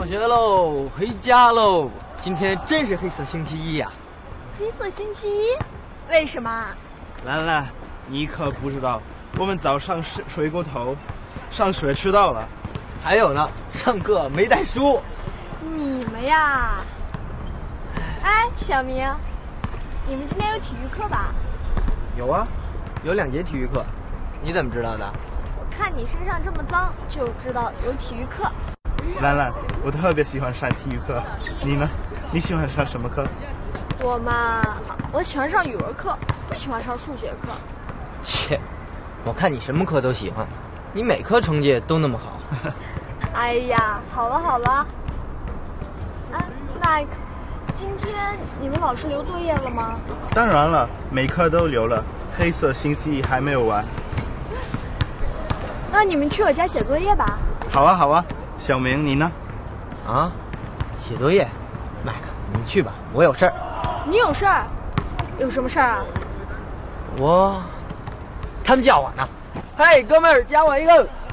放学喽，回家喽！今天真是黑色星期一呀！ 黑色星期一？为什么？ 兰兰，你可不知道，我们早上睡过头，上学迟到了。 还有呢，上课没带书。 你们呀，哎，小明，你们今天有体育课吧？ 有啊，有2节体育课。你怎么知道的？ 我看你身上这么脏，就知道有体育课。 兰兰，我特别喜欢上体育课，你呢？你喜欢上什么课？ 我嘛，我喜欢上语文课，不喜欢上数学课。 切，我看你什么课都喜欢，你每科成绩都那么好。 哎呀，好了好了。哎，那今天你们老师留作业了吗？ 当然了，每科都留了，黑色星期一还没有完。 那你们去我家写作业吧。 好啊好啊，小明你呢？ 啊，写作业，麦克，你去吧，我有事儿。 你有事儿？有什么事儿啊？ 他们叫我呢。嘿，哥们儿，加我一个。